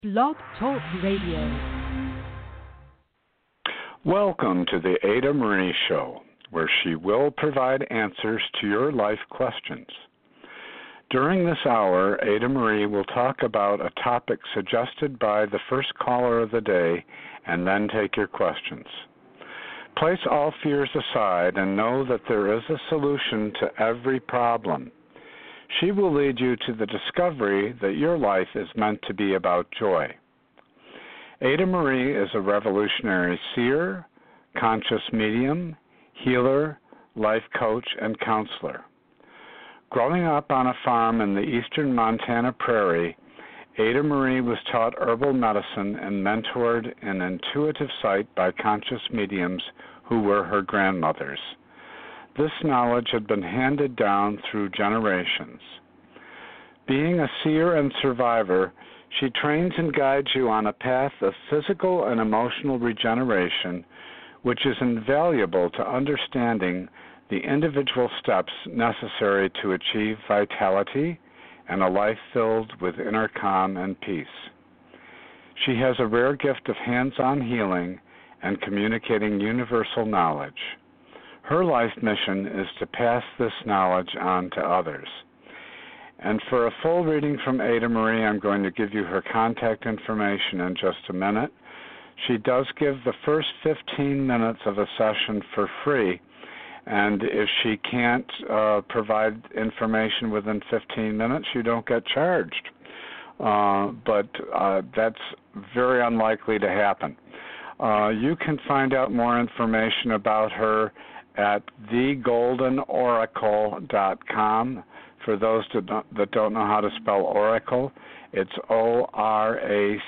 Blog Talk Radio. Welcome to the Ada Marie Show, where she will provide answers to your life questions. During this hour, Ada Marie will talk about a topic suggested by the first caller of the day and then take your questions. Place all fears aside and know that there is a solution to every problem. She will lead you to the discovery that your life is meant to be about joy. Ada Marie is a revolutionary seer, conscious medium, healer, life coach, and counselor. Growing up on a farm in the eastern Montana prairie, Ada Marie was taught herbal medicine and mentored in intuitive sight by conscious mediums who were her grandmothers. This knowledge had been handed down through generations. Being a seer and survivor, she trains and guides you on a path of physical and emotional regeneration, which is invaluable to understanding the individual steps necessary to achieve vitality and a life filled with inner calm and peace. She has a rare gift of hands-on healing and communicating universal knowledge. Her life mission is to pass this knowledge on to others. And for a full reading from Ada Marie, I'm going to give you her contact information in just a minute. She does give the first 15 minutes of a session for free, and if she can't provide information within 15 minutes, you don't get charged. But that's very unlikely to happen. You can find out more information about her at thegoldenoracle.com. For those that don't know how to spell oracle, it's O-R-A-C-L-E,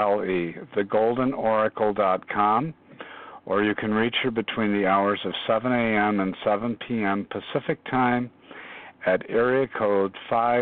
thegoldenoracle.com, or you can reach her between the hours of 7 a.m. and 7 p.m. Pacific Time at area code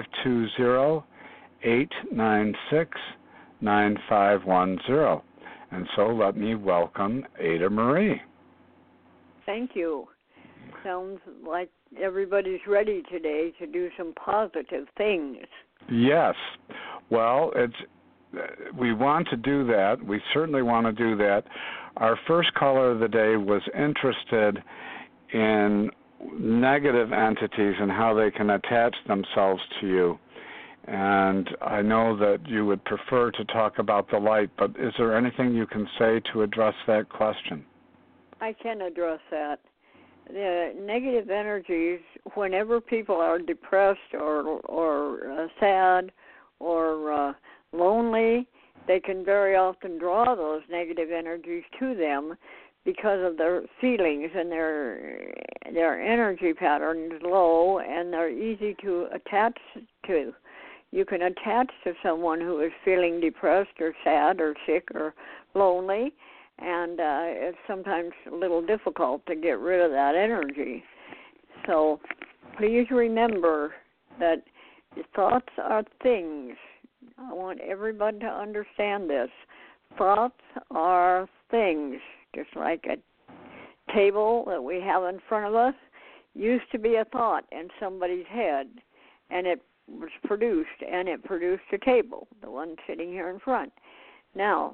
520-896-9510. And so let me welcome Ada Marie. Thank you. Sounds like everybody's ready today to do some positive things. Yes. Well, we want to do that. We certainly want to do that. Our first caller of the day was interested in negative entities and how they can attach themselves to you. And I know that you would prefer to talk about the light, but is there anything you can say to address that question? I can address that. The negative energies, whenever people are depressed or sad or lonely, they can very often draw those negative energies to them because of their feelings, and their energy pattern is low and they're easy to attach to. You can attach to someone who is feeling depressed or sad or sick or lonely, and it's sometimes a little difficult to get rid of that energy. So please remember that thoughts are things. I want everybody to understand this. Thoughts are things, just like a table that we have in front of us used to be a thought in somebody's head, and it was produced, and it produced a table, the one sitting here in front. Now,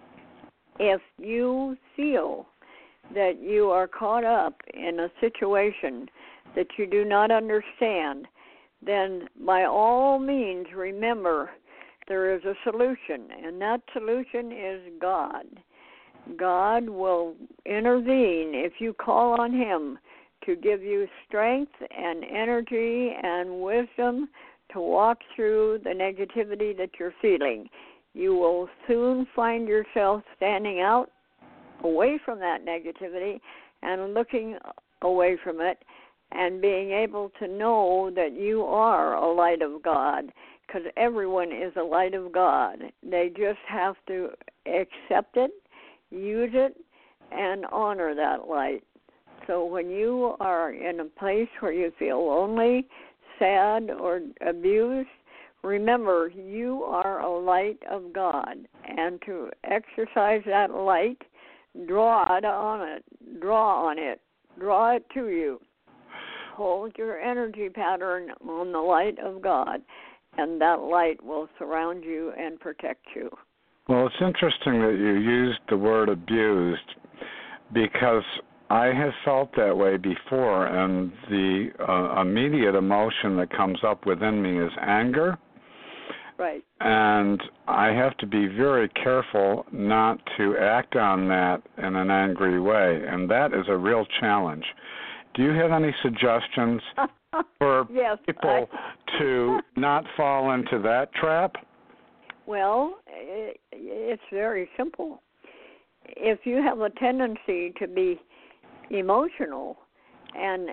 if you feel that you are caught up in a situation that you do not understand, then by all means remember there is a solution, and that solution is God. God will intervene if you call on Him to give you strength and energy and wisdom to walk through the negativity that you're feeling. You will soon find yourself standing out away from that negativity and looking away from it and being able to know that you are a light of God, because everyone is a light of God. They just have to accept it, use it, and honor that light. So when you are in a place where you feel lonely, sad, or abused, remember, you are a light of God, and to exercise that light, draw on it, draw it to you. Hold your energy pattern on the light of God, and that light will surround you and protect you. Well, it's interesting that you used the word abused, because I have felt that way before, and the immediate emotion that comes up within me is anger. Right. And I have to be very careful not to act on that in an angry way, and that is a real challenge. Do you have any suggestions for yes, people to not fall into that trap? Well, it's very simple. If you have a tendency to be emotional and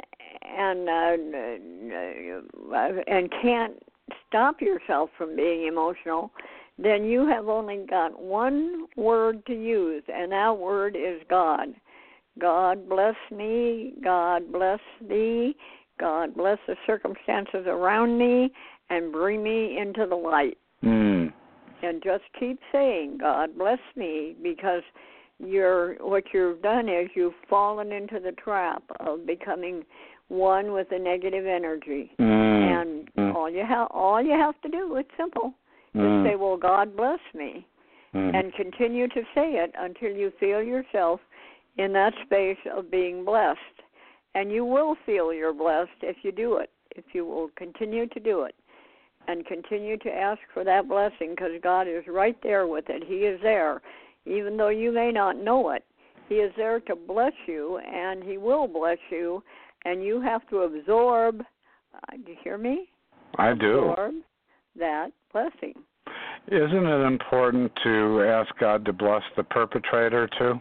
can't stop yourself from being emotional, then you have only got one word to use, and that word is God. God bless me, God bless thee, God bless the circumstances around me, and bring me into the light. Mm. And just keep saying, God bless me, because what you've done is you've fallen into the trap of becoming one with the negative energy. And all you have to do, it's simple, is say, well, God bless me, and continue to say it until you feel yourself in that space of being blessed. And you will feel you're blessed if you do it, if you will continue to do it and continue to ask for that blessing, because God is right there with it. He is there. Even though you may not know it, He is there to bless you, and He will bless you, and you have to absorb, do you hear me? I do. Absorb that blessing. Isn't it important to ask God to bless the perpetrator too?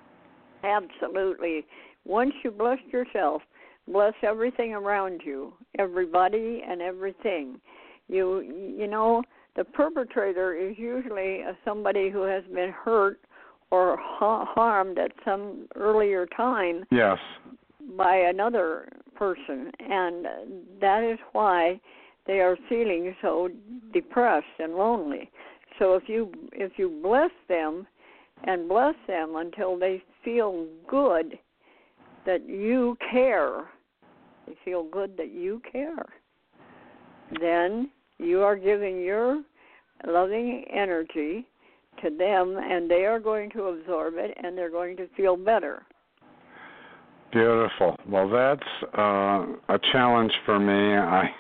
Absolutely. Once you bless yourself, bless everything around you, everybody and everything. You know, the perpetrator is usually somebody who has been hurt or harmed at some earlier time. Yes. By another person, and that is why they are feeling so depressed and lonely. So if you bless them and bless them until they feel good that you care, they feel good that you care, then you are giving your loving energy to them, and they are going to absorb it, and they're going to feel better. Beautiful. Well, that's a challenge for me.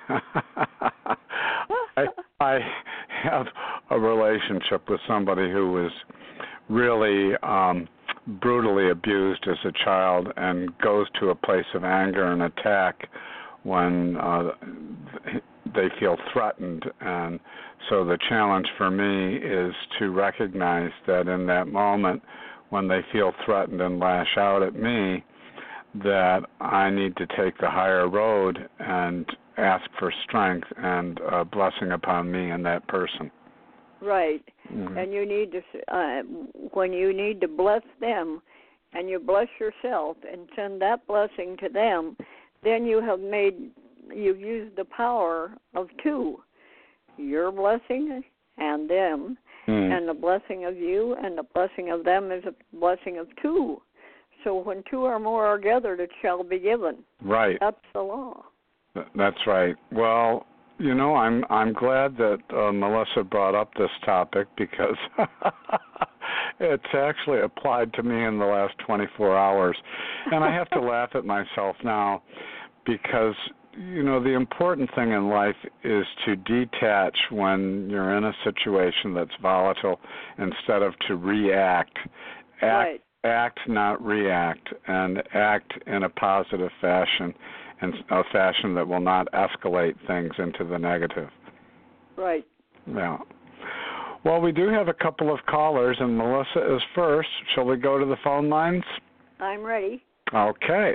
I have a relationship with somebody who was really brutally abused as a child and goes to a place of anger and attack when they feel threatened. And so the challenge for me is to recognize that in that moment when they feel threatened and lash out at me, that I need to take the higher road and ask for strength and blessing upon me and that person. Right. Mm-hmm. And you need to, when you need to bless them and you bless yourself and send that blessing to them, then you've used the power of two, your blessing and them, and the blessing of you and the blessing of them is a blessing of two. So when two or more are gathered, it shall be given. Right. That's the law. That's right. Well, you know, I'm glad that Melissa brought up this topic, because it's actually applied to me in the last 24 hours. And I have to laugh at myself now, because, you know, the important thing in life is to detach when you're in a situation that's volatile instead of to react. Right. Act, not react, and act in a positive fashion, and a fashion that will not escalate things into the negative. Right. Yeah. Well, we do have a couple of callers, and Melissa is first. Shall we go to the phone lines? I'm ready. Okay.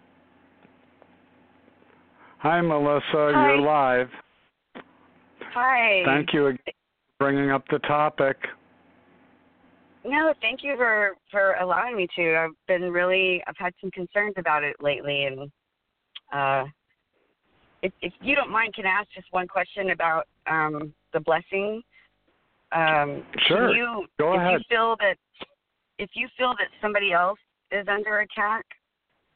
Hi, Melissa. Hi. You're live. Hi. Thank you again for bringing up the topic. No, thank you for allowing me to. I've had some concerns about it lately, and if you don't mind, can I ask just one question about the blessing? Sure. Go ahead. If you feel that somebody else is under attack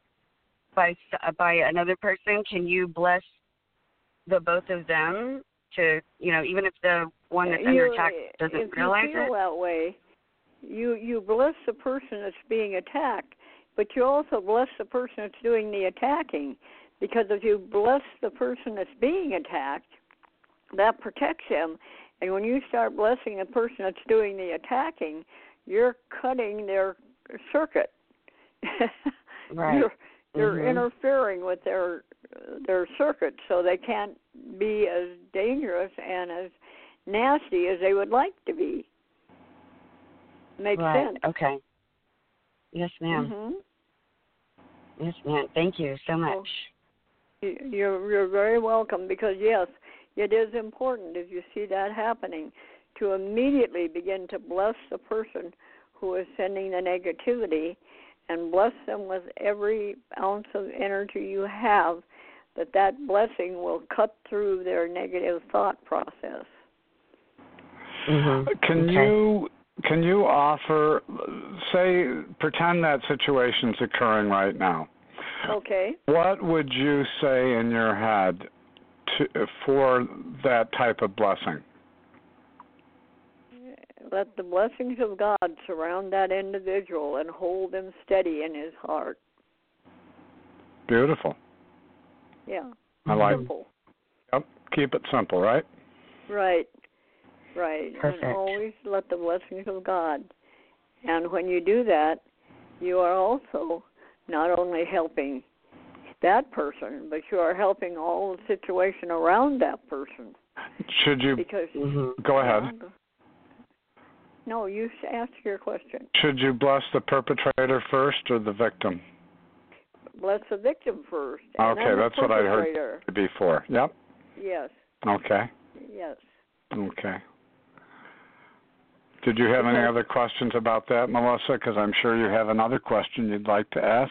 by another person, can you bless the both of them to, even if the one that's under attack doesn't realize it? If you feel that way, you bless the person that's being attacked, but you also bless the person that's doing the attacking, because if you bless the person that's being attacked, that protects them. And when you start blessing the person that's doing the attacking, you're cutting their circuit. Right. You're interfering with their circuit, so they can't be as dangerous and as nasty as they would like to be. Makes sense. Okay. Yes, ma'am. Mm-hmm. Yes, ma'am. Thank you so much. You're very welcome, because, yes, it is important, if you see that happening, to immediately begin to bless the person who is sending the negativity, and bless them with every ounce of energy you have, that blessing will cut through their negative thought process. Mm-hmm. Can you offer, pretend that situation's occurring right now. Okay. What would you say in your head for that type of blessing? Let the blessings of God surround that individual and hold him steady in his heart. Beautiful. Yeah. I like simple. Yep. Keep it simple, right? Right. Perfect. And always let the blessings of God. And when you do that, you are also not only helping that person, but you are helping all the situation around that person. Should you go ahead? No, you ask your question. Should you bless the perpetrator first or the victim? Bless the victim first. Okay, that's what I heard before. Yep. Yes. Okay. Yes. Okay. Did you have any other questions about that, Melissa? Because I'm sure you have another question you'd like to ask.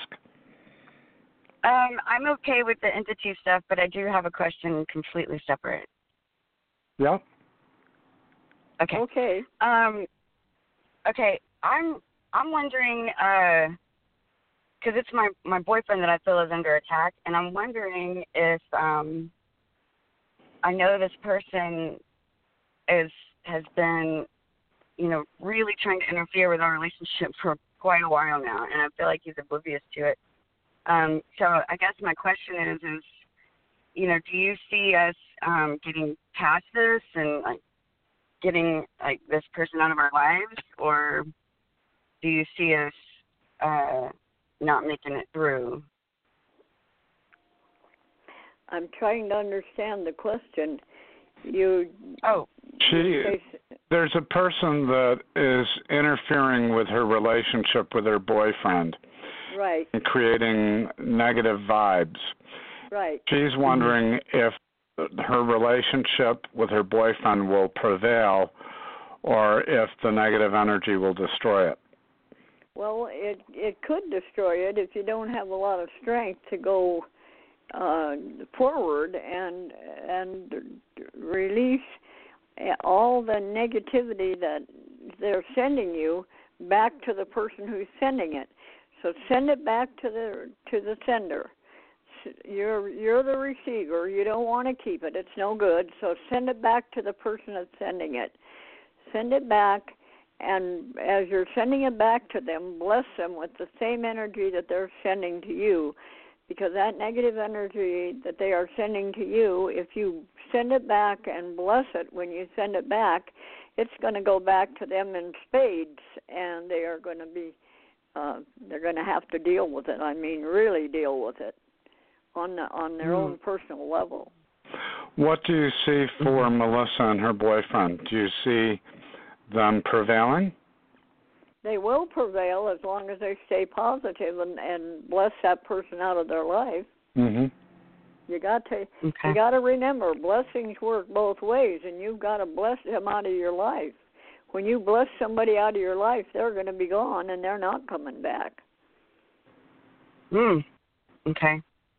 I'm okay with the entity stuff, but I do have a question completely separate. Yeah. Okay. Okay. Okay. I'm wondering, because it's my boyfriend that I feel is under attack, and I'm wondering if I know this person has been, really trying to interfere with our relationship for quite a while now, and I feel like he's oblivious to it. So I guess my question is, do you see us getting past this and getting this person out of our lives, or do you see us not making it through? I'm trying to understand the question. There's a person that is interfering with her relationship with her boyfriend. Right. And creating negative vibes. Right. She's wondering if her relationship with her boyfriend will prevail or if the negative energy will destroy it. Well, it could destroy it if you don't have a lot of strength to go forward and release all the negativity that they're sending you back to the person who's sending it. So send it back to the sender. You're the receiver. You don't want to keep it. It's no good. So send it back to the person that's sending it. Send it back, and as you're sending it back to them, bless them with the same energy that they're sending to you, because that negative energy that they are sending to you, if you send it back and bless it when you send it back, it's going to go back to them in spades, and they are going to be they're going to have to deal with it. I mean, really deal with it on their own personal level. What do you see for Melissa and her boyfriend? Do you see them prevailing? They will prevail as long as they stay positive and bless that person out of their life. Mm-hmm. You got to remember, blessings work both ways, and you've got to bless them out of your life. When you bless somebody out of your life, they're going to be gone, and they're not coming back. Okay. Okay.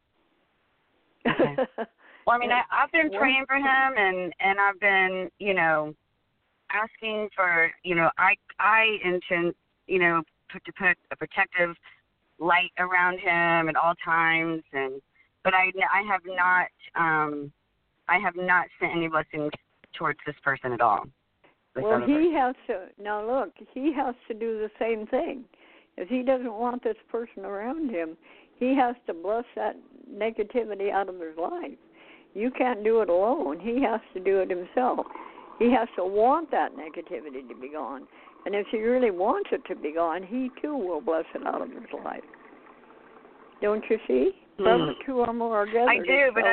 Well, I mean, I've been praying for him, and I've been, asking for, I intend, to put a protective light around him at all times, but I have not I have not sent any blessings towards this person at all. Well, he has to, now look, he has to do the same thing. If he doesn't want this person around him, he has to bless that negativity out of his life. You can't do it alone. He has to do it himself. He has to want that negativity to be gone. And if he really wants it to be gone, he too will bless it out of his life. Don't you see? Wherever two or more are gathered, I do, but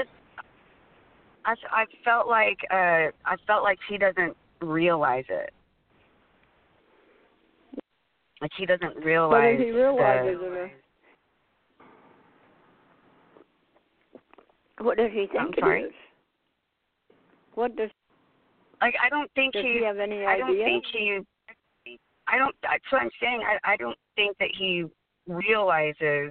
I felt like he doesn't realize it. Like he doesn't realize. Whether he realizes it. What does he think it is? What does? Like I don't think does he have any idea? I don't think he. I don't. That's what I'm saying. I don't think that he realizes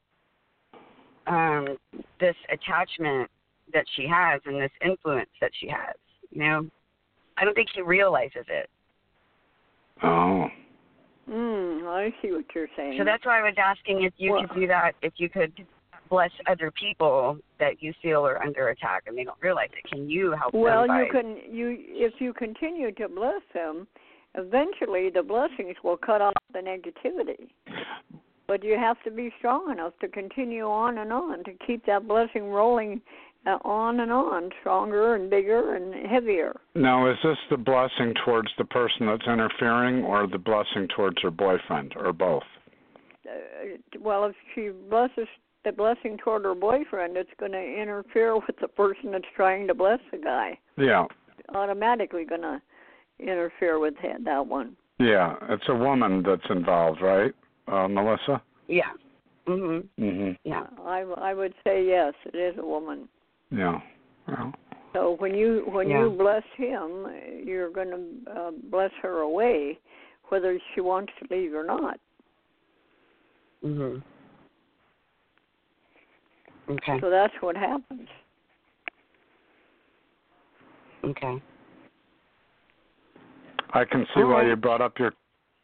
this attachment that she has and this influence that she has. You know, I don't think he realizes it. Oh. I see what you're saying. So that's why I was asking if you could do that, if you could bless other people that you feel are under attack and they don't realize it. Can you help them? Well, if you continue to bless them, eventually the blessings will cut off the negativity. But you have to be strong enough to continue on and on, to keep that blessing rolling on and on, stronger and bigger and heavier. Now, is this the blessing towards the person that's interfering or the blessing towards her boyfriend, or both? Well, if she blesses the blessing toward her boyfriend, it's going to interfere with the person that's trying to bless the guy. Yeah. Automatically going to interfere with that one. Yeah, it's a woman that's involved, right, Melissa? Yeah. Yeah. I would say yes, it is a woman. Yeah. Well. So when you bless him, you're going to bless her away, whether she wants to leave or not. Okay. So that's what happens. Okay. I can see why you brought up your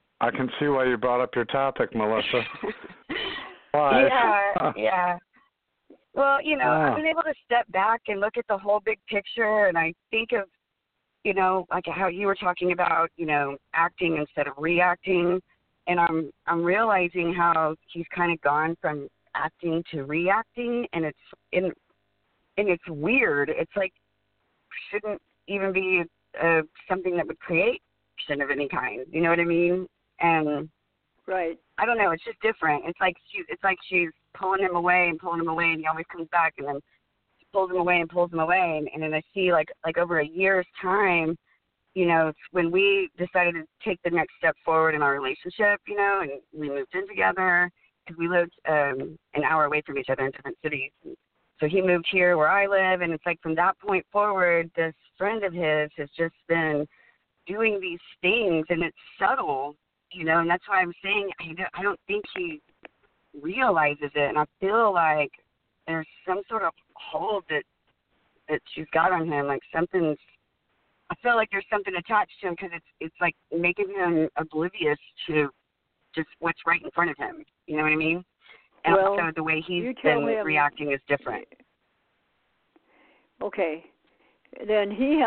topic, Melissa. Why? Yeah. Well, you know, I've been able to step back and look at the whole big picture, and I think of, you know, like how you were talking about, you know, acting instead of reacting, and I'm realizing how he's kind of gone from acting to reacting, and it's weird. It's like shouldn't even be something that would create action of any kind. You know what I mean? And right. I don't know. It's just different. It's like she's pulling him away, and he always comes back, and then she pulls him away, and then I see like over a year's time, you know, when we decided to take the next step forward in our relationship, you know, and we moved in together because we lived an hour away from each other in different cities. And so he moved here where I live, and it's like from that point forward, this friend of his has just been doing these things, and it's subtle, you know, and that's why I'm saying I don't think he realizes it, and I feel like there's some sort of hold that she's got on him, like I feel like there's something attached to him because it's like making him oblivious to just what's right in front of him. You know what I mean? And also the way he's been reacting is different. Okay, then he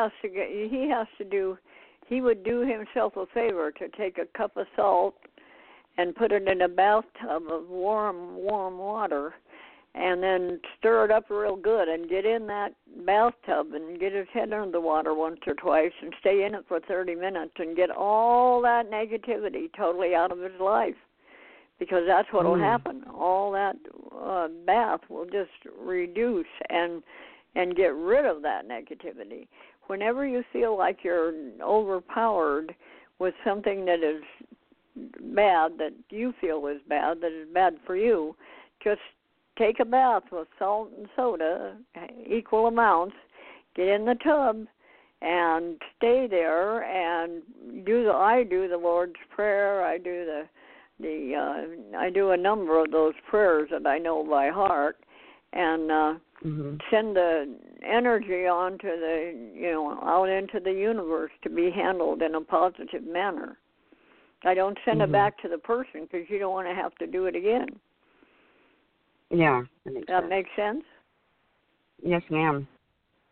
would do himself a favor to take a cup of salt and put it in a bathtub of warm water, and then stir it up real good and get in that bathtub and get his head under the water once or twice and stay in it for 30 minutes and get all that negativity totally out of his life, because that's what will happen. All that bath will just reduce and get rid of that negativity. Whenever you feel like you're overpowered with something that is bad, that you feel is bad, that is bad for you, just take a bath with salt and soda, equal amounts, get in the tub, and stay there and I do the Lord's Prayer. I do I do a number of those prayers that I know by heart, and send the energy onto out into the universe to be handled in a positive manner. I don't send it back to the person because you don't want to have to do it again. Yeah, that makes sense? Yes, ma'am.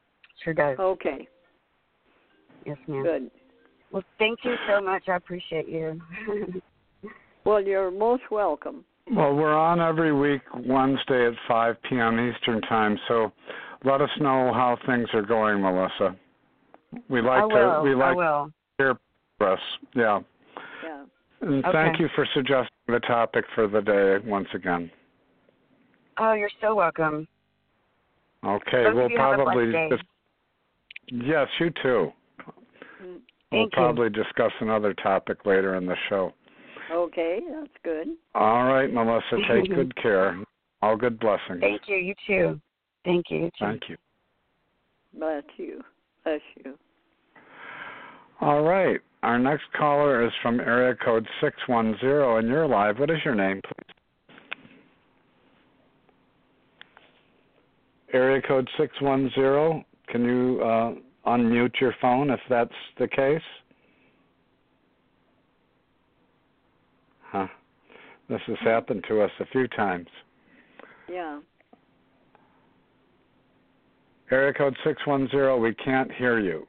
Sure does. Okay. Yes, ma'am. Good. Well, thank you so much. I appreciate you. Well, you're most welcome. Well, we're on every week, Wednesday at 5 p.m. Eastern Time, so let us know how things are going, Melissa. We like to hear progress. Yeah. Yeah. And thank you for suggesting the topic for the day once again. Oh, you're so welcome. Okay, Both we'll of you have a probably blessed day. Yes, you too. We'll Thank you. probably discuss another topic later in the show. Okay, that's good. All right, Melissa, take good care. All good blessings. Thank you. You too. Thank you. You too. Thank you. Bless you. Bless you. All right. Our next caller is from area code 610, and you're live. What is your name, please? Area code 610. Can you unmute your phone if that's the case? Huh. This has happened to us a few times. Yeah. Area code 610, we can't hear you.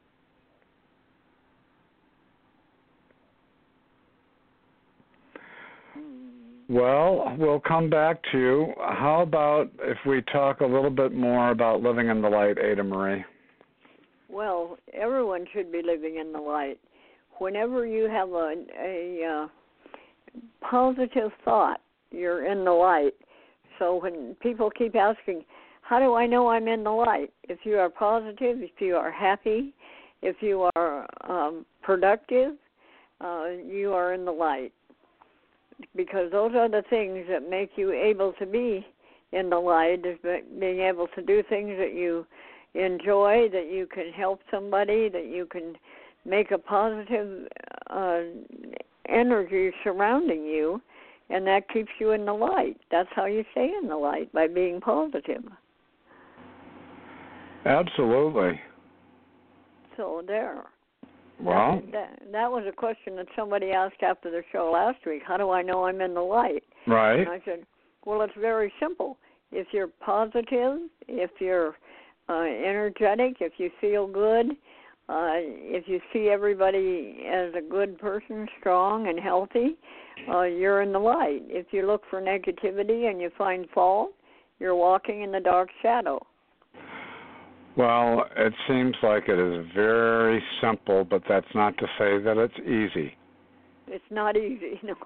Well, we'll come back to you. How about if we talk a little bit more about living in the light, Ada Marie? Well, everyone should be living in the light. Whenever you have a positive thought, you're in the light. So when people keep asking, how do I know I'm in the light? If you are positive, if you are happy, if you are productive, you are in the light. Because those are the things that make you able to be in the light, is being able to do things that you enjoy, that you can help somebody, that you can make a positive energy surrounding you, and that keeps you in the light. That's how you stay in the light, by being positive. Absolutely. So there. Well, that was a question that somebody asked after the show last week. How do I know I'm in the light? Right. And I said, well, it's very simple. If you're positive, if you're energetic, if you feel good, if you see everybody as a good person, strong and healthy, you're in the light. If you look for negativity and you find fault, you're walking in the dark shadow. Well, it seems like it is very simple, but that's not to say that it's easy. It's not easy, no.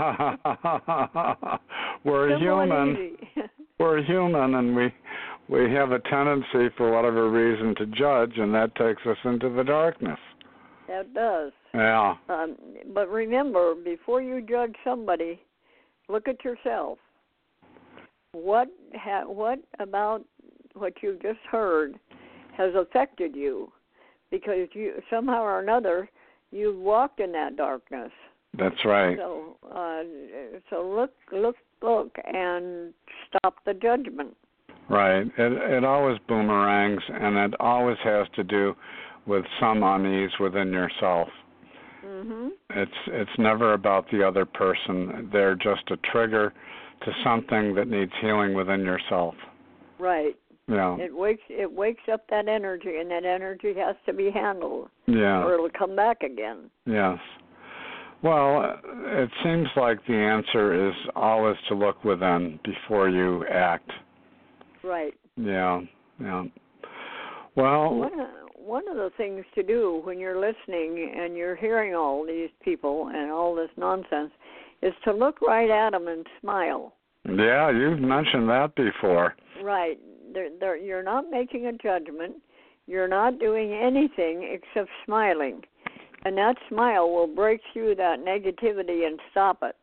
We're human. Easy. We're human, and we have a tendency, for whatever reason, to judge, and that takes us into the darkness. That does. Yeah. But remember, before you judge somebody, look at yourself. What about what you've just heard has affected you? Because you somehow or another, you've walked in that darkness. That's right. So look, and stop the judgment. Right. It always boomerangs, and it always has to do with some unease within yourself. Mm-hmm. It's never about the other person. They're just a trigger to something that needs healing within yourself. Right. Yeah. It wakes up that energy, and that energy has to be handled. Yeah. Or it'll come back again. Yes. Well, it seems like the answer is always to look within before you act. Right. Yeah. Yeah. Well, one of the things to do when you're listening and you're hearing all these people and all this nonsense is to look right at them and smile. Yeah, you've mentioned that before. Right. You're not making a judgment. You're not doing anything except smiling. And that smile will break through that negativity and stop it.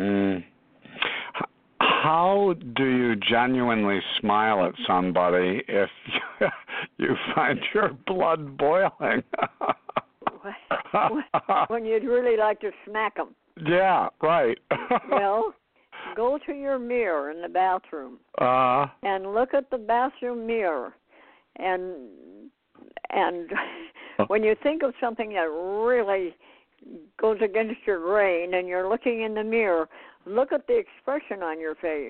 How do you genuinely smile at somebody if you find your blood boiling? When you'd really like to smack them. Yeah, right. Well, go to your mirror in the bathroom and look at the bathroom mirror, and when you think of something that really goes against your grain and you're looking in the mirror, look at the expression on your face.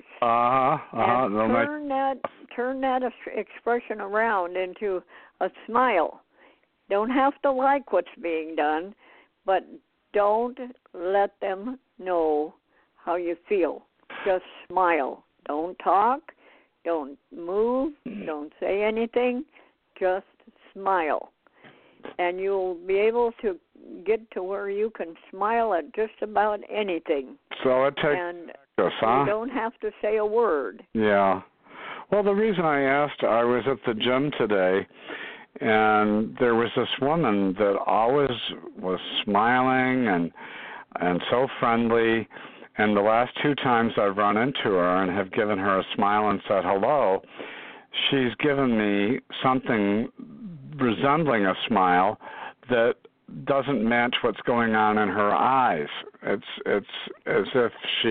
And turn that expression around into a smile. Don't have to like what's being done, but don't let them know how you feel. Just smile. Don't talk. Don't move. Don't say anything. Just smile. And you'll be able to get to where you can smile at just about anything. So it takes practice, huh? You don't have to say a word. Yeah. Well, the reason I asked, I was at the gym today, and there was this woman that always was smiling and so friendly. And the last 2 times I've run into her and have given her a smile and said hello, she's given me something resembling a smile that doesn't match what's going on in her eyes. It's as if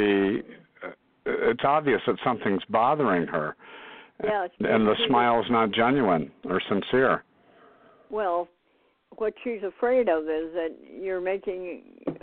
it's obvious that something's bothering her. Yeah, and the smile's not genuine or sincere. Well, what she's afraid of is that you're making,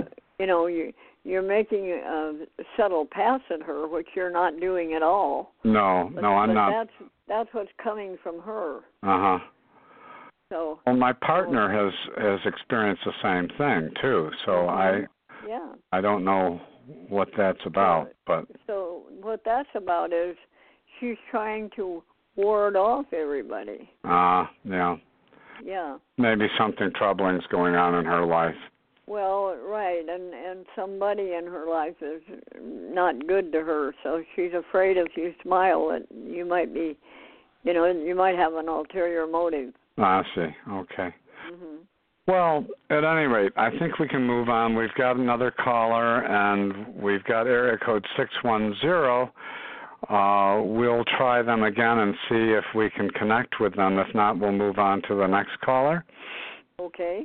you're making a subtle pass at her, which you're not doing at all. No, I'm not. That's what's coming from her. Uh-huh. So. Well, my partner has experienced the same thing too. So I don't know what that's about, but. So what that's about is she's trying to ward off everybody. Yeah. Yeah. Maybe something troubling's going on in her life. Well, right, and somebody in her life is not good to her, so she's afraid if you smile that you might be, you might have an ulterior motive. I see. Okay. Mm-hmm. Well, at any rate, I think we can move on. We've got another caller, and we've got area code 610. We'll try them again and see if we can connect with them. If not, we'll move on to the next caller. Okay.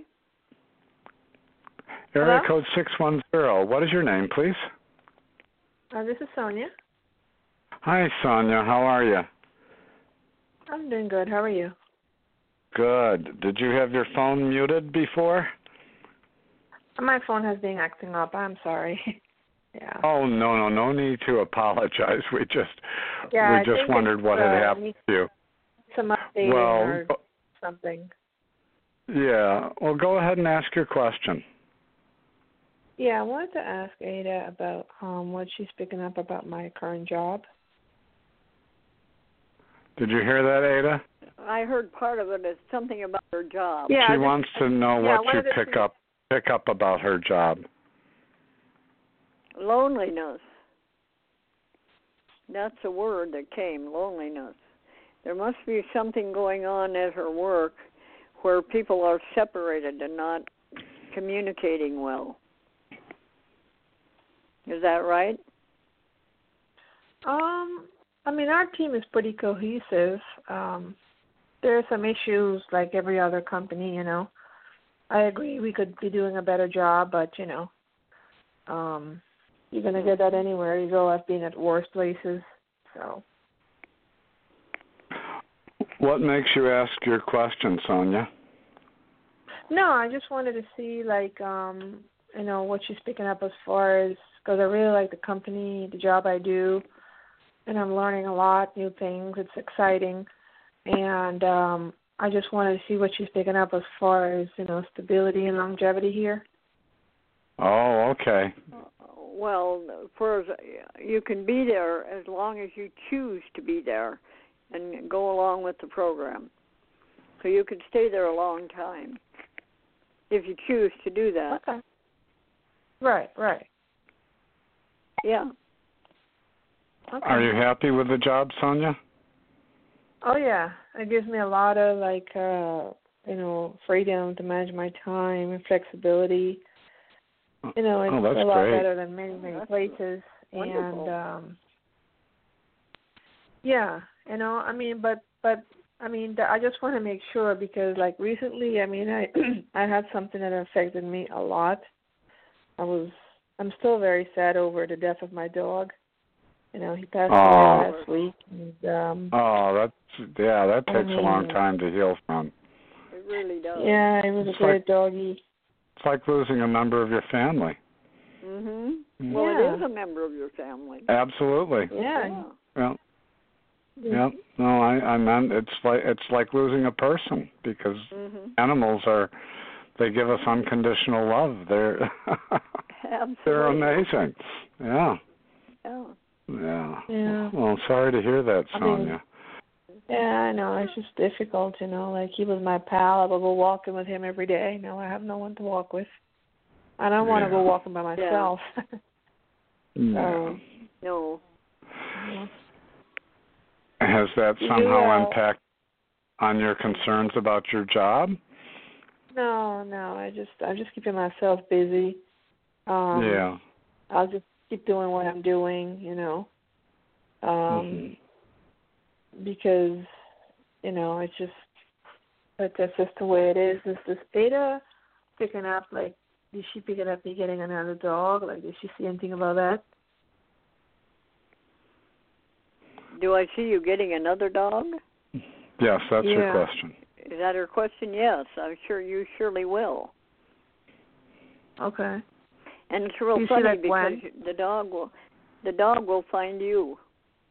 Area code 610. What is your name, please? This is Sonia. Hi, Sonia. How are you? I'm doing good. How are you? Good. Did you have your phone muted before? My phone has been acting up. I'm sorry. Yeah. Oh, no need to apologize. We just wondered what had happened to you. Some updating or something. Yeah. Well, go ahead and ask your question. Yeah, I wanted to ask Ada about what she's picking up about my current job. Did you hear that, Ada? I heard part of it is something about her job. Yeah, she wants to know what you pick up about her job. Loneliness. That's a word that came, loneliness. There must be something going on at her work where people are separated and not communicating well. Is that right? Our team is pretty cohesive. There are some issues like every other company, I agree we could be doing a better job, but, you're going to get that anywhere you go. I've been at worse places, so. What makes you ask your question, Sonia? No, I just wanted to see, what she's picking up as far as, because I really like the company, the job I do, and I'm learning a lot, new things. It's exciting. And I just wanted to see what she's picking up as far as, stability and longevity here. Oh, okay. Well, you can be there as long as you choose to be there and go along with the program. So you could stay there a long time if you choose to do that. Okay. Right. Yeah. Okay. Are you happy with the job, Sonia? Oh, yeah. It gives me a lot of, freedom to manage my time and flexibility. It's a lot great. better than many places. Wonderful. And, I just want to make sure because, recently, I had something that affected me a lot. I'm still very sad over the death of my dog. He passed away last week. And, that takes a long time to heal from. It really does. Yeah, he was a great doggy. It's like losing a member of your family. Mhm. Mm. Well, Yeah. it is a member of your family. Absolutely. Yeah. Yeah. Yeah. No, I meant it's like losing a person because animals they give us unconditional love. They're Absolutely. they're amazing. Yeah. Yeah. Yeah. Yeah. Well, sorry to hear that, Sonia. Yeah, I know. It's just difficult, Like he was my pal. I would go walking with him every day. Now I have no one to walk with. I don't want to go walking by myself. No. No. Has that somehow impact on your concerns about your job? No. I'm just keeping myself busy. I'll just keep doing what I'm doing, because, it's just that's just the way it is. Is this Ada picking up, like, is she picking up me getting another dog? Like, did she see anything about that? Do I see you getting another dog? Yes, that's her question. Is that her question? Yes, I'm sure you surely will. Okay. And it's real funny because the dog will find you.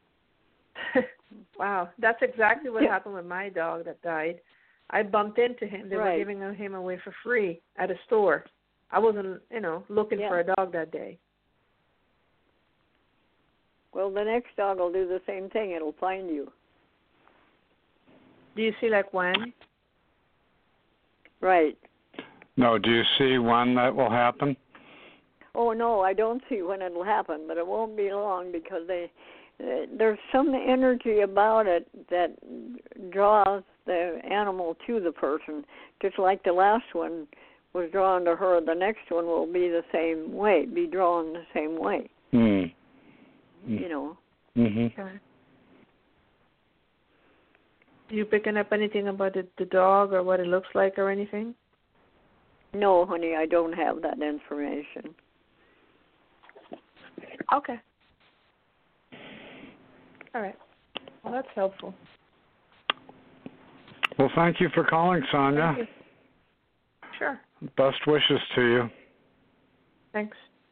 Wow, that's exactly what happened with my dog that died. I bumped into him. They were giving him away for free at a store. I wasn't, looking for a dog that day. Well, the next dog will do the same thing. It'll find you. Do you see, like, when? Right. No, do you see when that will happen? Oh, no, I don't see when it'll happen, but it won't be long because there's some energy about it that draws the animal to the person, just like the last one was drawn to her. The next one will be the same way, be drawn the same way. Mm-hmm. Okay. You picking up anything about the dog or what it looks like or anything? No, honey, I don't have that information. Okay. All right. Well, that's helpful. Well, thank you for calling, Sonia. Thank you. Sure. Best wishes to you. Thanks.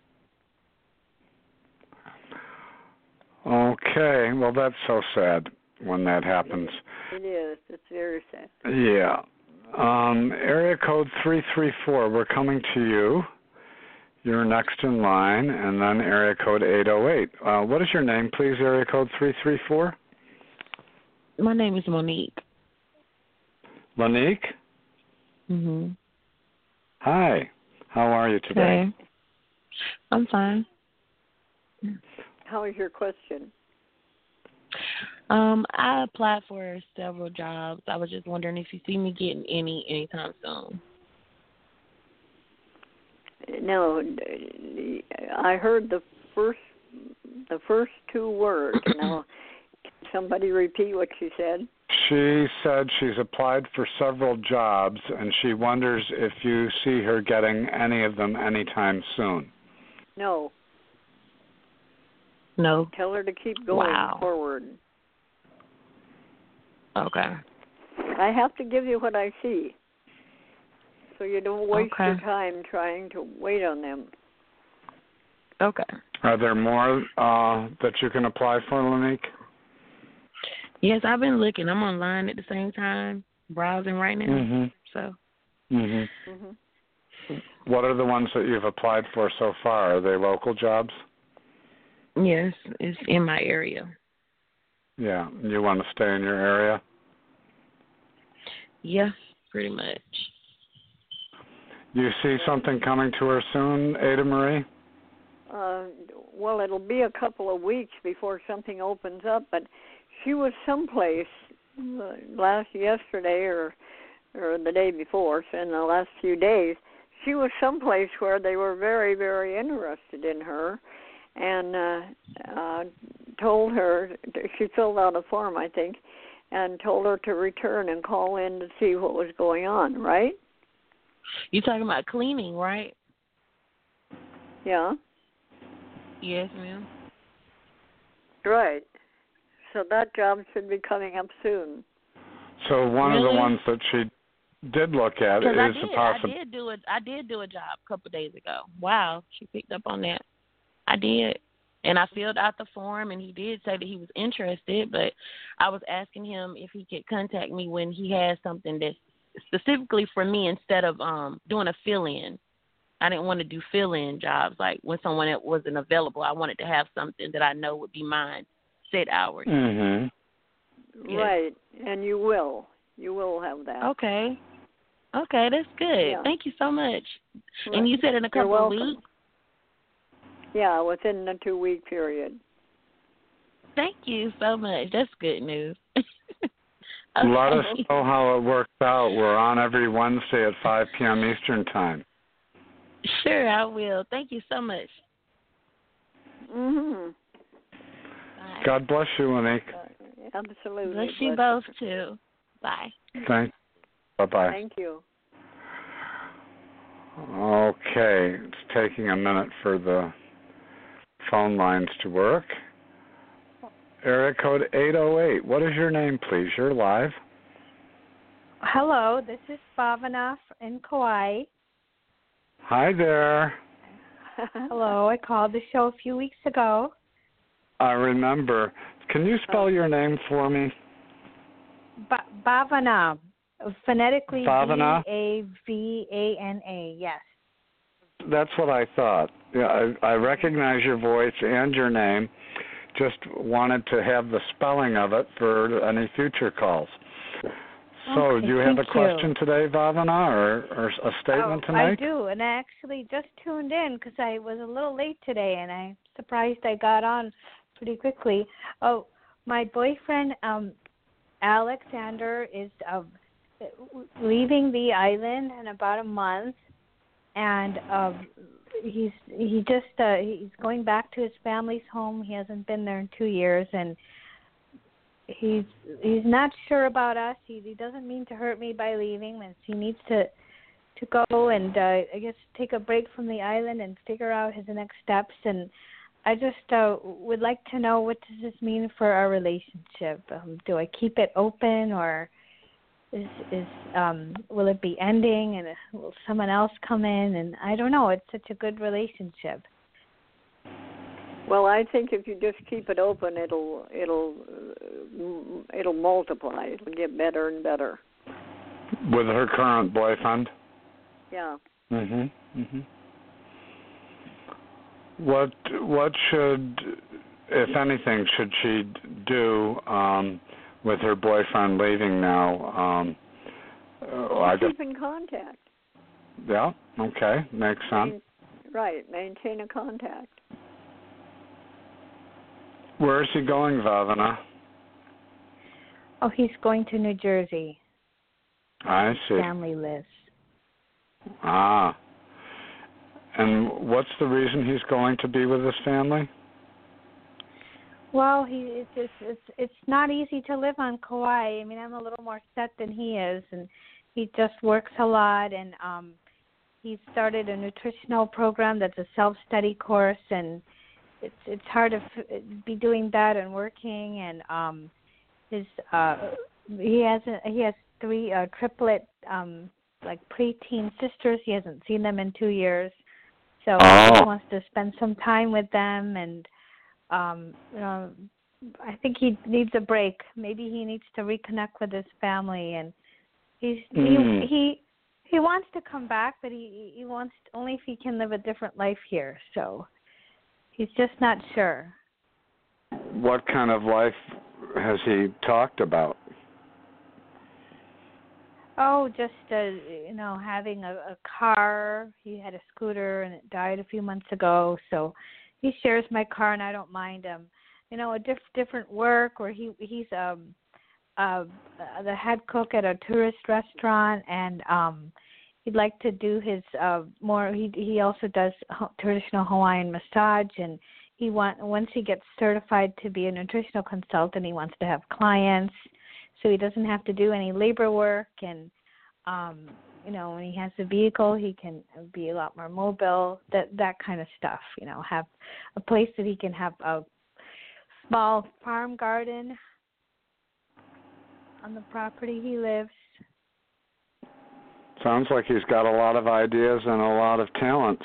Okay. Well, that's so sad when that happens. It is. It's very sad. Yeah. Area code 334, we're coming to you. You're next in line, and then area code 808. What is your name, please, area code 334? My name is Monique. Monique? Mm-hmm. Hi. How are you today? Hey. I'm fine. How is your question? I applied for several jobs. I was just wondering if you see me getting anytime soon. No, I heard the first two words. Now, can somebody repeat what she said? She said she's applied for several jobs, and she wonders if you see her getting any of them anytime soon. No. No. Tell her to keep going forward. Okay. I have to give you what I see, so you don't waste your time trying to wait on them. Okay. Are there more that you can apply for, Lanique? Yes, I've been looking. I'm online at the same time, browsing right now. Mm-hmm. So. Mm-hmm. Mm-hmm. What are the ones that you've applied for so far? Are they local jobs? Yes, it's in my area. Yeah. You want to stay in your area? Yeah, pretty much. You see something coming to her soon, Ada Marie? Well, it'll be a couple of weeks before something opens up, but she was someplace yesterday or the day before, so in the last few days, she was someplace where they were very, very interested in her, and told her, she filled out a form, I think, and told her to return and call in to see what was going on, right? You're talking about cleaning, right? Yeah. Yes, ma'am. Right. So that job should be coming up soon. So one of the ones that did look at Because is a possibility. I did do a job a couple of days ago. Wow, she picked up on that. I did. And I filled out the form, and he did say that he was interested, but I was asking him if he could contact me when he has something that's specifically for me instead of doing a fill-in. I didn't want to do fill-in jobs, like when someone that wasn't available. I wanted to have something that I know would be mine, set hours. Mm-hmm. Yes. Right, and you will. You will have that. Okay, that's good. Yeah. Thank you so much. Right. And you said in a couple of weeks? Yeah, within the 2-week period. Thank you so much. That's good news. Let us know how it works out. We're on every Wednesday at 5 p.m. Eastern Time. Sure, I will. Thank you so much. Mhm. Bye. God bless you, Monique. Absolutely. Bless you both, too. Bye. Thanks. Bye-bye. Thank you. Okay, it's taking a minute for the phone lines to work. Area code 808. What is your name, please? You're live. Hello, this is Bhavana in Kauai. Hi there. Hello, I called the show a few weeks ago. I remember. Can you spell your name for me? Bhavana, phonetically Bhavana? Bavana, yes. That's what I thought. Yeah, I recognize your voice and your name. Just wanted to have the spelling of it for any future calls. So, Okay, do you have a thank question today, Bhavana, or a statement to I make? do, and I actually just tuned in because I was a little late today, and I'm surprised I got on pretty quickly. Oh, my boyfriend, Alexander, is leaving the island in about a month, and he's going back to his family's home. He hasn't been there in 2 years, and he's not sure about us. He doesn't mean to hurt me by leaving, and he needs to go and I guess take a break from the island and figure out his next steps. And I just would like to know, what does this mean for our relationship? Do I keep it open, or will it be ending, and will someone else come in? And I don't know. It's such a good relationship. Well, I think if you just keep it open, it'll multiply. It'll get better and better. With her current boyfriend? Yeah. Mhm. Mhm. What should, if anything, should she do with her boyfriend leaving now? Keep in contact. Yeah. Okay. Makes sense. Right. Maintain a contact. Where is he going, Bhavana? Oh, he's going to New Jersey. I see. Family lives. Ah. And what's the reason he's going to be with his family? Well, it's not easy to live on Kauai. I mean, I'm a little more set than he is, and he just works a lot. And he started a nutritional program that's a self-study course, and it's hard to be doing that and working. And he has 3 triplet like preteen sisters. He hasn't seen them in 2 years, so he wants to spend some time with them. And I think he needs a break. Maybe he needs to reconnect with his family. And he wants to come back, but he wants only if he can live a different life here. So he's just not sure. What kind of life has he talked about? Oh, just having a car. He had a scooter and it died a few months ago. So he shares my car, and I don't mind him. A different work where he's the head cook at a tourist restaurant, and he'd like to do his more. He also does traditional Hawaiian massage, and once he gets certified to be a nutritional consultant, he wants to have clients, so he doesn't have to do any labor work. And when he has a vehicle, he can be a lot more mobile. That kind of stuff. Have a place that he can have a small farm garden on the property he lives. Sounds like he's got a lot of ideas and a lot of talents.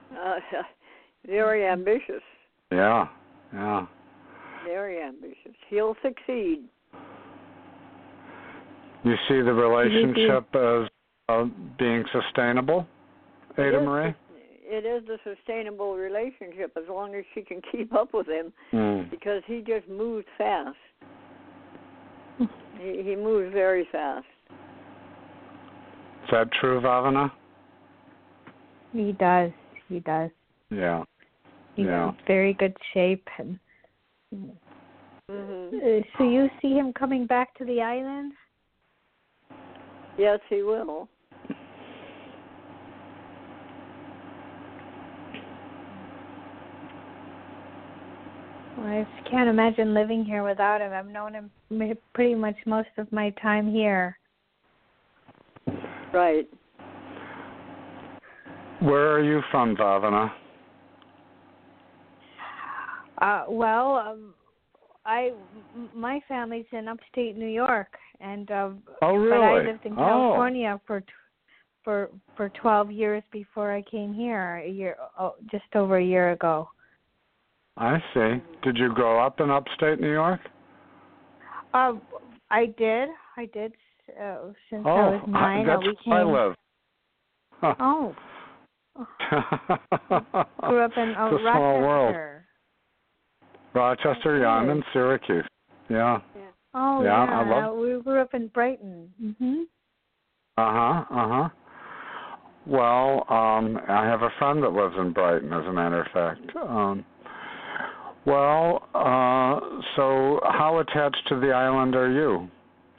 Very ambitious. Yeah. Very ambitious. He'll succeed. You see the relationship as being sustainable, Ada Marie? It is a sustainable relationship as long as she can keep up with him, because he just moves fast. He moves very fast. Is that true, Bhavana? He does. Yeah. He's in very good shape. And so you see him coming back to the island? Yes, he will. Well, I just can't imagine living here without him. I've known him pretty much most of my time here. Right. Where are you from, Bhavana? My family's in upstate New York, and really? But I lived in California for 12 years before I came here just over a year ago. I see. Did you grow up in upstate New York? I did since I was 9. That's where I live. Huh. Oh. Grew up in It's a Rochester. small world. Rochester, yeah, I'm in Syracuse. Yeah. Oh, yeah. We grew up in Brighton. Well, I have a friend that lives in Brighton, as a matter of fact. So how attached to the island are you?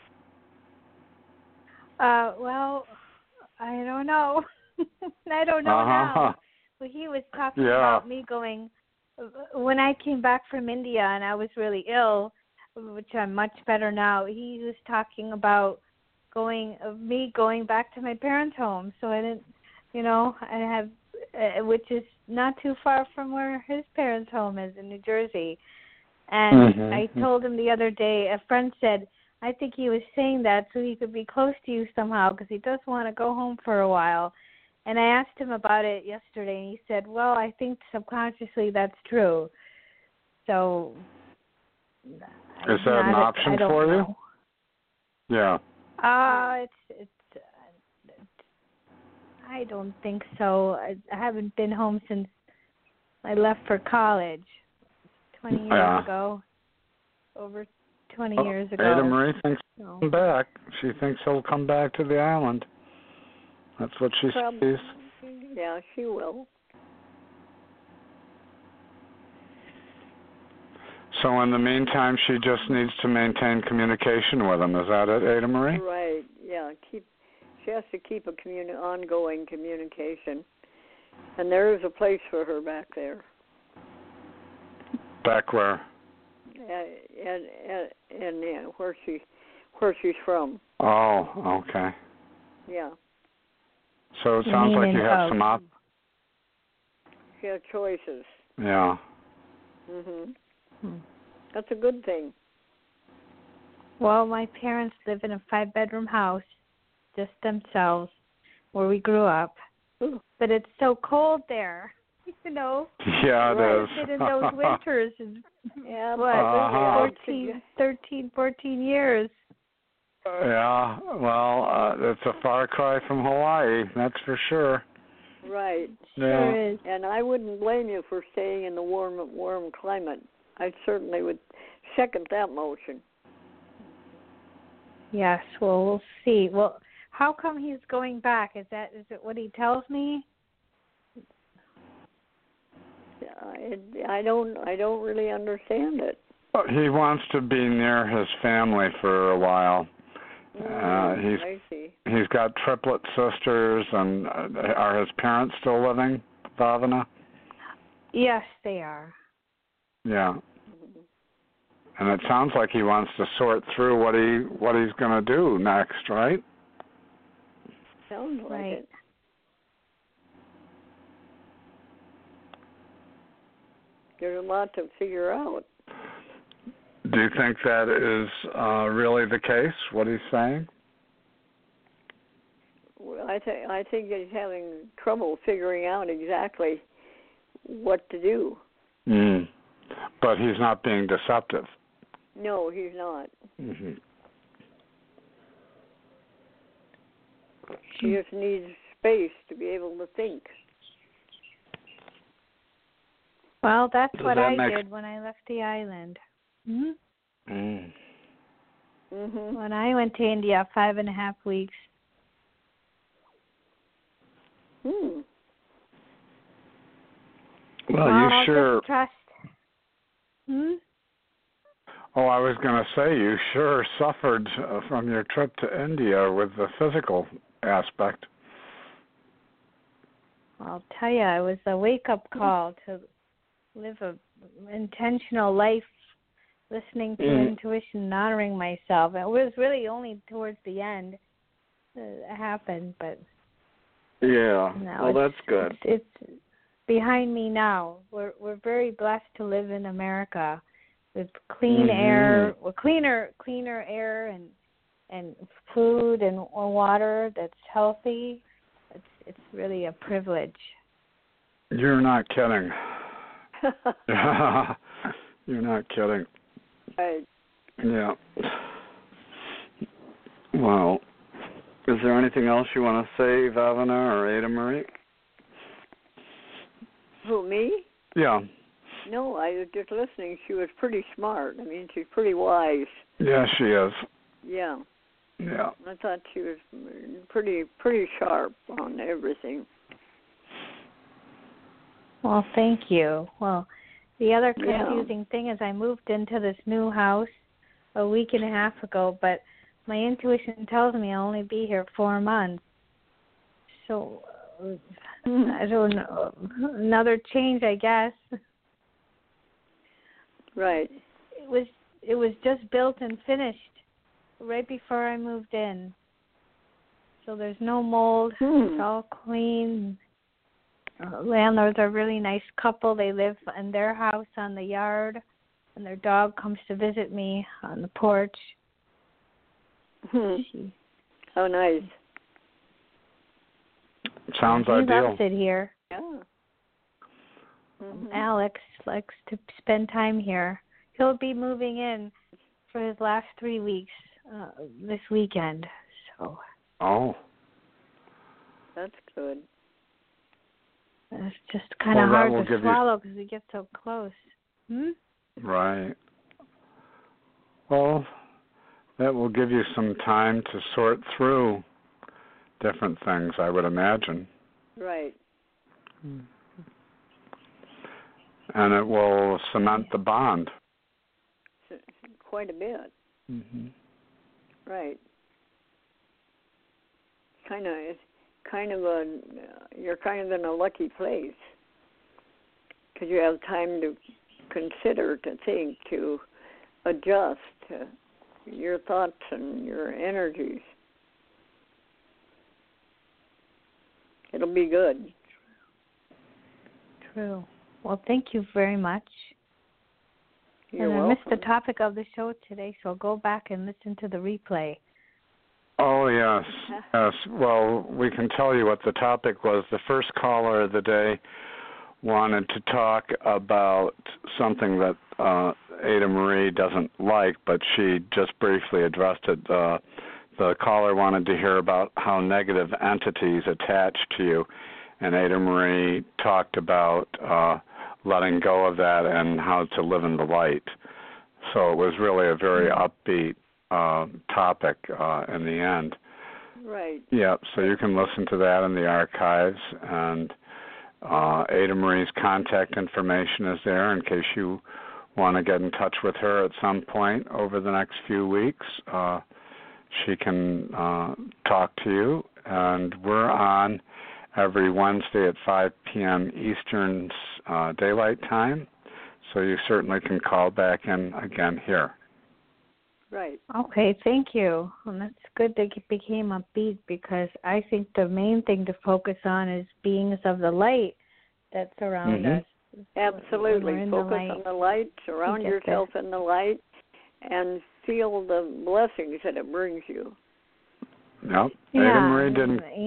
Well, I don't know. I don't know now. But he was talking about me going, when I came back from India and I was really ill, which I'm much better now, he was talking about me going back to my parents' home. So I didn't, I have, which is not too far from where his parents' home is in New Jersey. And I told him the other day, a friend said, I think he was saying that so he could be close to you somehow because he does want to go home for a while. And I asked him about it yesterday, and he said, well, I think subconsciously that's true. So is that an option for you? Yeah. It's I don't think so. I haven't been home since I left for college 20 years ago. Over 20 years ago. Ada Marie thinks he'll come back. She thinks he'll come back to the island. That's what she sees. Yeah, she will. So in the meantime, she just needs to maintain communication with him. Is that it, Ada Marie? Right. Yeah. She has to keep ongoing communication, and there is a place for her back there. Back where? And where she's from. Oh, okay. Yeah. So it sounds like you have some options. She has choices. Yeah. That's a good thing. Well, my parents live in a 5-bedroom house, just themselves, where we grew up. Ooh. But it's so cold there, Yeah, it is. In those winters. Yeah, 13, 14 years. Yeah, well, it's a far cry from Hawaii, that's for sure. Right. Sure is. And I wouldn't blame you for staying in the warm climate. I certainly would second that motion. Yes, well, we'll see. Well, how come he's going back? Is it what he tells me? I don't really understand it. He wants to be near his family for a while. I see. He's got triplet sisters, and are his parents still living, Bhavana? Yes, they are. Yeah. And it sounds like he wants to sort through what he's going to do next, right? Sounds like it. There's a lot to figure out. Do you think that is really the case, what he's saying? Well, I I think he's having trouble figuring out exactly what to do. But he's not being deceptive. No, he's not. Mm-hmm. He just needs space to be able to think. Well, that's what I did when I left the island. Mm-hmm. Mm-hmm. When I went to India, 5.5 weeks. Hmm. Well, you sure... Just trust. Oh, I was going to say, you sure suffered from your trip to India with the physical aspect. I'll tell you, it was a wake-up call to live an intentional life, listening to intuition and honoring myself. It was really only towards the end it happened, but... Yeah, well, that's good. It's behind me now. We're very blessed to live in America with clean air, cleaner air and food and water that's healthy. It's really a privilege. You're not kidding. You're not kidding. Right. Yeah. Well, is there anything else you want to say, Vavana or Ada Marie? Who, me? Yeah. No, I was just listening. She was pretty smart. I mean, she's pretty wise. Yeah, she is. Yeah. Yeah. I thought she was pretty sharp on everything. Well, thank you. Well, the other confusing thing is I moved into this new house a week and a half ago, but my intuition tells me I'll only be here 4 months. So, I don't know. Another change, I guess. Right. It was just built and finished right before I moved in. So there's no mold. It's all clean. Landlords are a really nice couple. They live in their house on the yard, and their dog comes to visit me on the porch. How nice. Sounds he ideal. He loves it here. Yeah. Alex likes to spend time here. He'll be moving in for his last 3 weeks this weekend. So. Oh. That's good. It's just kind of hard to swallow because we get so close. Right. Well, that will give you some time to sort through different things, I would imagine. Right. And it will cement the bond. Quite a bit. Right. You're kind of in a lucky place because you have time to consider, to think, to adjust to your thoughts and your energies. It'll be good. True. Well, thank you very much. You're welcome. I missed the topic of the show today, so go back and listen to the replay. Oh, yes. Yes. Well, we can tell you what the topic was. The first caller of the day wanted to talk about something that Ada Marie doesn't like, but she just briefly addressed it. The caller wanted to hear about how negative entities attach to you, and Ada Marie talked about letting go of that and how to live in the light. So it was really a very upbeat topic in the end. Right. Yeah, so you can listen to that in the archives, and Ada Marie's contact information is there in case you want to get in touch with her at some point over the next few weeks. She can talk to you, and we're on every Wednesday at 5 p.m. Eastern Daylight Time, so you certainly can call back in again here. Right. Okay, thank you. And that's good that it became upbeat because I think the main thing to focus on is beings of the light that surround us. Absolutely. Focus on the light, surround yourself in the light, and feel the blessings that it brings you. Yep. Ada Marie didn't.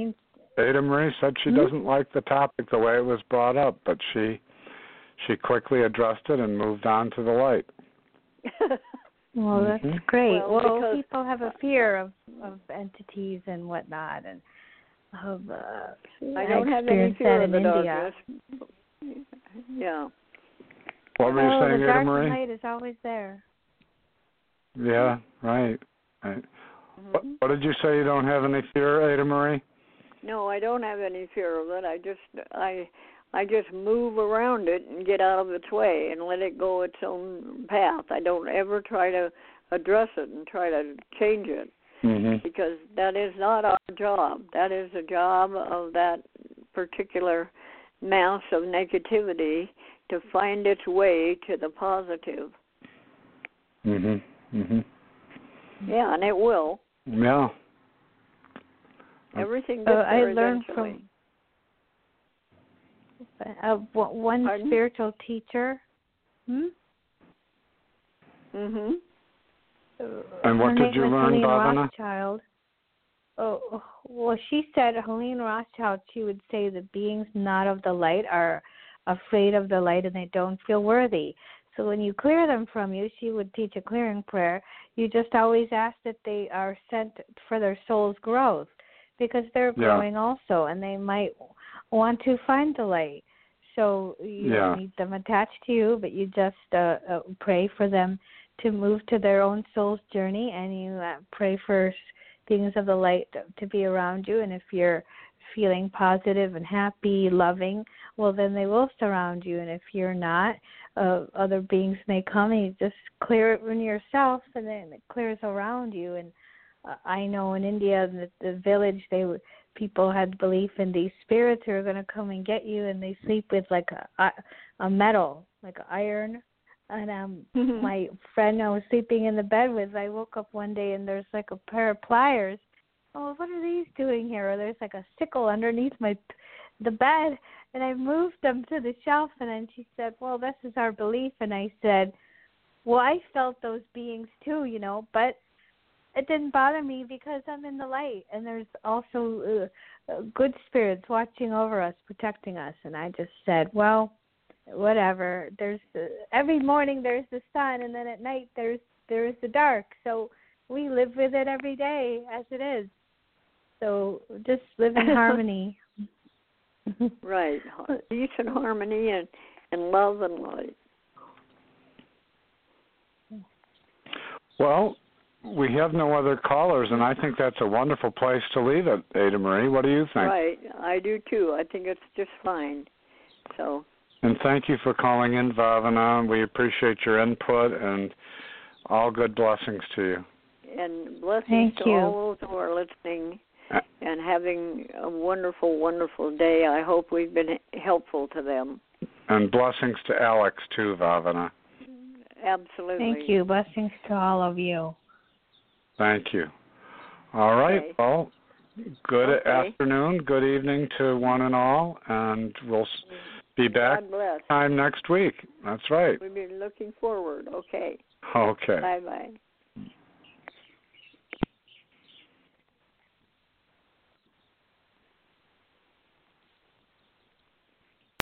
Ada Marie said she doesn't like the topic the way it was brought up, but she quickly addressed it and moved on to the light. Well, that's great. Well, people have a fear of entities and whatnot, and of I don't have any fear of the India. darkness. Yeah. What were you saying, the Ada dark Marie? light is always there. Yeah, right. What did you say? You don't have any fear, Ada Marie? No, I don't have any fear of it. I just move around it and get out of its way and let it go its own path. I don't ever try to address it and try to change it, because that is not our job. That is the job of that particular mass of negativity to find its way to the positive. Yeah, and it will. Yeah. Everything gets there I learned eventually. from one Pardon? spiritual teacher. And what did you learn, Helene Bhavana? Rothschild. Oh, well, she said, Helene Rothschild, she would say the beings not of the light are afraid of the light and they don't feel worthy. So when you clear them from you, she would teach a clearing prayer. You just always ask that they are sent for their soul's growth, because they're growing also, and they might want to find the light. So you don't need them attached to you, but you just pray for them to move to their own soul's journey, and you pray for things of the light to be around you. And if you're feeling positive and happy, loving, well, then they will surround you. And if you're not, other beings may come, and you just clear it in yourself, and then it clears around you. And I know in India, in the village, people had belief in these spirits who are going to come and get you, and they sleep with like a metal, like iron. And my friend I was sleeping in the bed with, I woke up one day and there's like a pair of pliers. Oh, what are these doing here? Or there's like a sickle underneath the bed, and I moved them to the shelf. And then she said, well, this is our belief. And I said, well, I felt those beings too, but it didn't bother me because I'm in the light, and there's also good spirits watching over us, protecting us. And I just said, well, whatever. There's every morning there's the sun, and then at night there is the dark. So we live with it every day as it is. So just live in harmony. Right, peace and harmony, and love and light. Well, we have no other callers, and I think that's a wonderful place to leave it, Ada Marie. What do you think? Right, I do too. I think it's just fine. So. And thank you for calling in, Bhavana. We appreciate your input, and all good blessings to you. And blessings to all those who are listening and having a wonderful, wonderful day. I hope we've been helpful to them. And blessings to Alex, too, Bhavana. Absolutely. Thank you. Blessings to all of you. Thank you. All right. Okay. Well, good afternoon, good evening to one and all, and we'll be back time next week. That's right. We've been looking forward. Okay. Okay. Bye-bye.